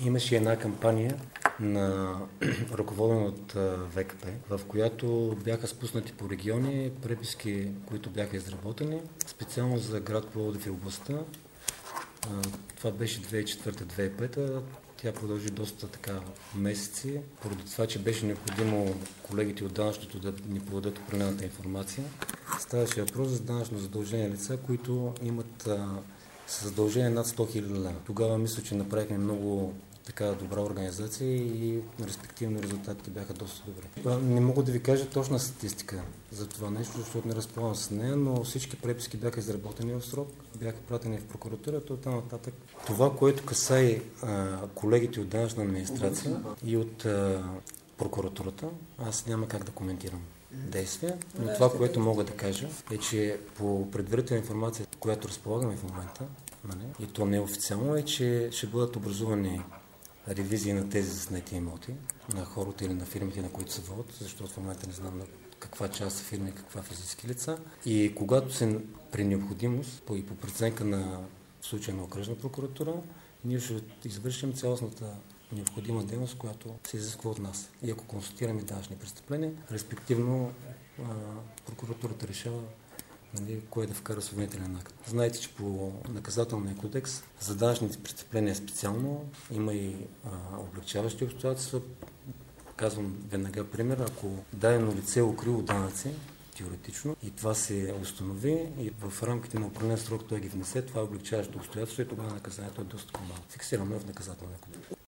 Имаше една кампания на ръководена от ВКП, в която бяха спуснати по региони преписки, които бяха изработени специално за град Пловдив и областта. Това беше 2004-2005. Тя продължи доста така месеци, поради това, че беше необходимо колегите от данъчното да ни подадат определената информация. Ставаше въпрос за данъчно задължени лица, които имат задължение над 100 000 лева. Тогава мисля, че направихме много така добра организация и респективно резултатите бяха доста добри. Не мога да ви кажа точна статистика за това нещо, защото не разполагам с нея, но всички преписки бяха изработени в срок, бяха пратени в прокуратурата, оттам нататък. Това, което касае колегите от данъчна администрация и от прокуратурата, аз няма как да коментирам действия, но това, което мога да кажа е, че по предварителна информация, която разполагаме в момента, и то неофициално, е, че ще бъдат образувани ревизии на тези заснети имоти, на хората или на фирмите, на които се водят, защото в момента не знам на каква част са фирми, каква физически лица. И когато се при необходимост, и по преценка на случая на окръжна прокуратура, ние ще извършим цялостната необходима дейност, която се изисква от нас. И ако констатираме данъчни престъпления, респективно прокуратурата решава кое да вкара осъдителен акт. Знаете, че по наказателния кодекс за данъчните престъпления специално има и облегчаващи обстоятелства. Казвам веднага пример, ако дадено лице е укрило данъци, теоретично, и това се установи и в рамките на определен срок той ги внесе, това е облегчаващо обстоятелство и тогава наказанието е доста по-малко. Фиксирано е в наказателния кодекс.